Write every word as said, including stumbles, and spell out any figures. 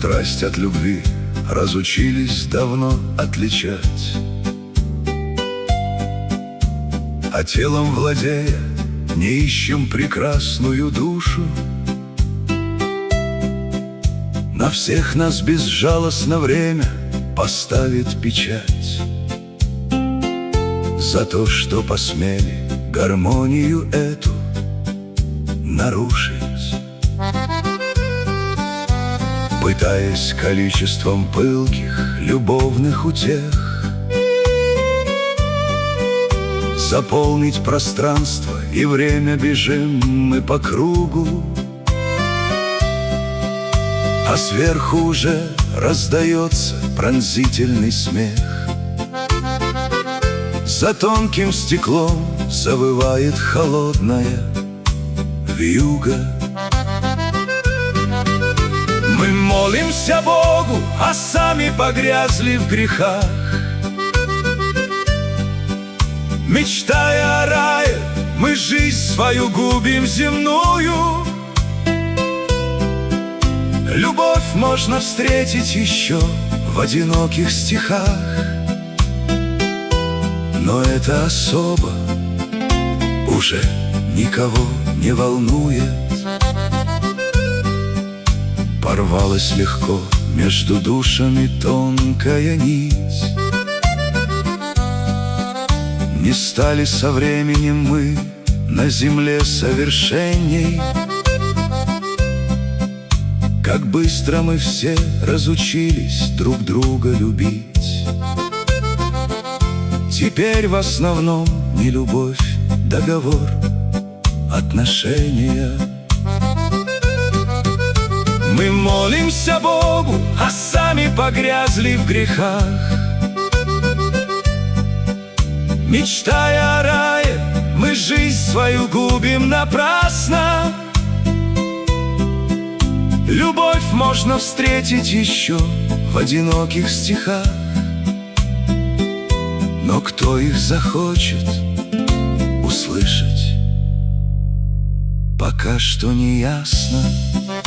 Страсть от любви разучились давно отличать, а телом владея не ищем прекрасную душу. На всех нас безжалостно время поставит печать за то, что посмели гармонию эту нарушить, пытаясь количеством пылких любовных утех заполнить пространство и время. Бежим мы по кругу, а сверху уже раздается пронзительный смех. За тонким стеклом завывает холодная вьюга. Мы молимся Богу, а сами погрязли в грехах, мечтая о рае, мы жизнь свою губим земную. Любовь можно встретить еще в одиноких стихах, но это особо уже никого не волнует. Порвалась легко между душами тонкая нить. Не стали со временем мы на земле совершенней. Как быстро мы все разучились друг друга любить. Теперь в основном не любовь, договор, отношения. Мы молимся Богу, а сами погрязли в грехах, мечтая о рае, мы жизнь свою губим напрасно. Любовь можно встретить еще в одиноких стихах, но кто их захочет услышать, пока что не ясно.